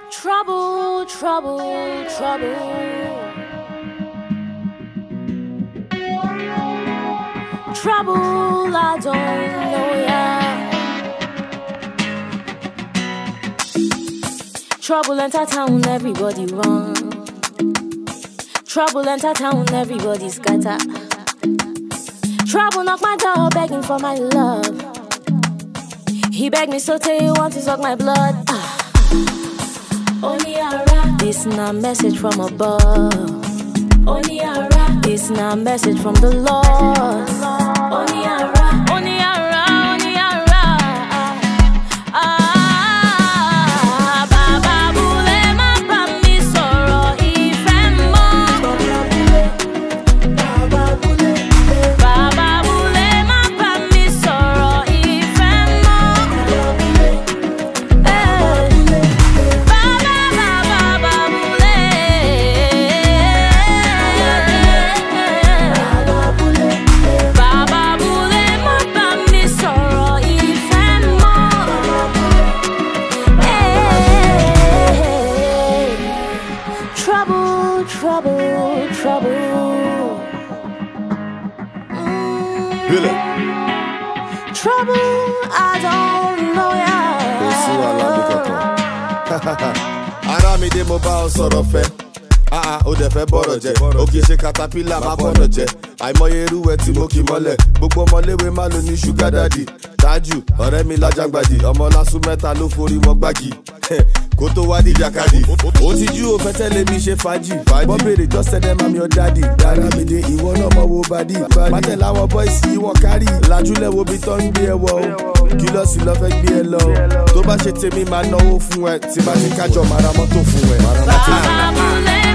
Trouble, trouble, trouble. Trouble, I don't know ya. Trouble enter town, everybody run. Trouble enter town, everybody scatter. Trouble knock my door, begging for my love. He begged me so tell you want to suck my blood. Oniara, this not message from above. Oniara, this not message from the Lord. Oniara, Oniara, Oniara. Baba bule ma pa mi sọ̀rọ̀ ìfẹ́ mọ́. Baba bule ma pa mi sọ̀rọ̀ ìfẹ́ mọ́. Trouble, trouble, trouble. Trouble, I don't know ya. Ara mi dé mo bá ọ sọ̀rọ̀ fẹ́. Ó dẹ̀ fẹ́ bọ̀rọ̀ jẹ́. Ó kì í ṣe katapila má bọ̀rọ̀ jẹ́. Àìmọye irú ẹ̀ tí mo kì mọ́lẹ̀. Gbogbo ọmọléwé má lo ní ṣúgà dádì. Tájù, ọ̀rẹ́ mi lájàngbàdì. Ọmọ lásù mẹ́ta ló forí wọn gbági. Kó tó wá di jàkadì. Ó ti jú òfẹ́ tẹ́lẹ̀ mi ṣe fàájì. Wọ́n béèrè just tell them I'm your daddy. Dára mi dé ìwọ náà mọ̀ wo bàdí. Pátẹ̀ láwọn bọ́ìsì wọn kárì. Làjúlẹ̀ wo bí tán ń gbé ẹ wọ o. Kí lọ sí lọ fẹ́ gbé ẹ lọ o. Tó bá ṣe tèmi máa náwó fún ẹ. Tí bá ti kájọ màrà mọ́tò fún ẹ. Baba bule